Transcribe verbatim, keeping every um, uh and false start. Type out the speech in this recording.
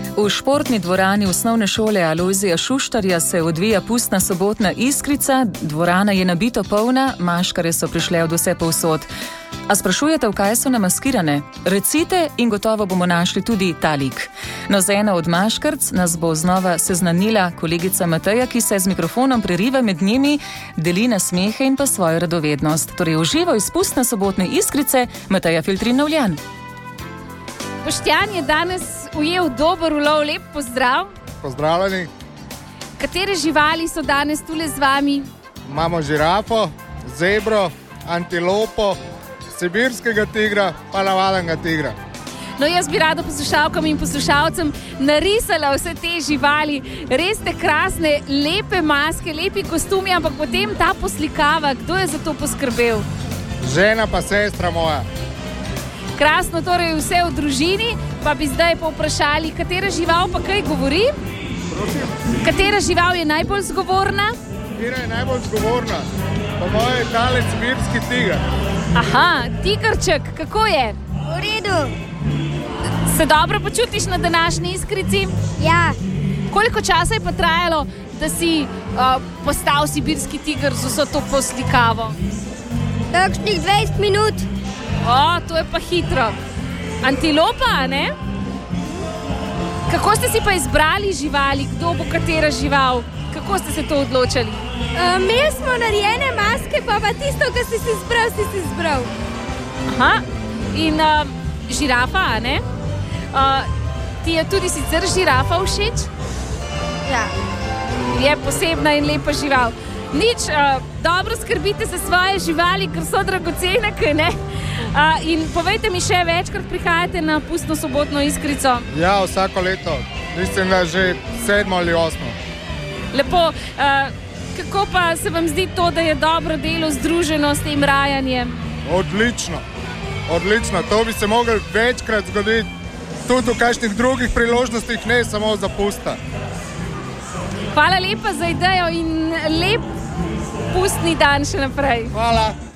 V športni dvorani osnovne šole Alojzija Šuštarja se odvija pustna sobotna iskrica, dvorana je nabito polna, maškare so prišle od vse povsod. A sprašujete, v kaj so namaskirane? Recite in gotovo bomo našli tudi ta lik. No, za eno od maškarc nas bo znova seznanila kolegica Mateja, ki se z mikrofonom preriva med njimi, deli nasmehe in pa svojo radovednost. Torej, uživa iz pustne sobotne iskrice Mateja Filtrin-Novljan. Boštjan je danes ujel dober ulov, lep pozdrav. Pozdravljeni. Katere živali so danes tule z vami? Imamo žirafo, zebro, antilopo, sibirskega tigra, pa navadnega tigra. No, jaz bi rada poslušalkam in poslušalcem narisala vse te živali. Res ste krasne, lepe maske, lepi kostumi, ampak potem ta poslikava, kdo je za to poskrbel? Žena pa sestra moja. Krasno, torej vse v družini, pa bi zdaj povprašali, katera žival pa kaj govori? Prosim? Katera žival je najbolj zgovorna? Katera je najbolj zgovorna? Po moje je tale sibirski tiger. Aha, tigrček, kako je? V redu. Se dobro počutiš na današnji iskrici? Ja. Koliko časa je pa trajalo, da si uh, postal sibirski tiger z vso to poslikavo? Takšnih dvajset minut. O, to je pa hitro. Antilopa, ne? Kako ste si pa izbrali živali? Kdo bo katera žival? Kako ste se to odločali? Uh, Imeli smo narejene maske, pa pa tisto, kar si si izbral, si si izbral. Aha, in uh, žirafa, ne? Uh, ti je tudi sicer žirafa všeč? Ja. Je posebna in lepa žival. Nič, uh, dobro skrbite za svoje živali, ker so dragocene, kaj ne? Uh, in povejte mi še, večkrat prihajate na pustno sobotno iskrico? Ja, vsako leto. Mislim, da že sedmo ali osmo. Lepo. Uh, kako pa se vam zdi to, da je dobro delo združeno s tem rajanjem? Odlično. Odlično. To bi se moglo večkrat zgoditi tudi v kakšnih drugih priložnostih, ne samo za pusta. Hvala lepa za idejo in lep pustni dan še naprej. Hvala.